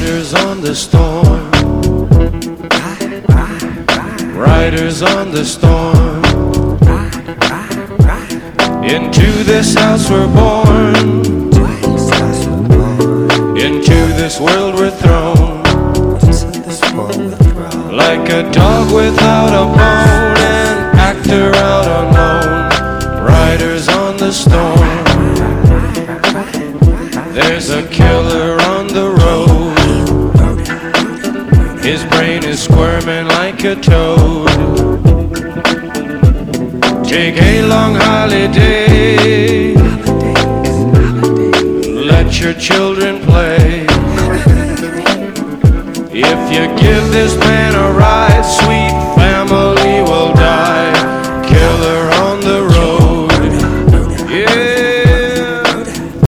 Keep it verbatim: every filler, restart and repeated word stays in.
Riders on the storm, riders on the storm. Into this house we're born, into this world we're thrown. Like a dog without a bone, an actor out on loan. Riders on the storm. There's a killer on the road. His brain is squirming like a toad. Take a long holiday. Let your children play. If you give this man a ride, sweet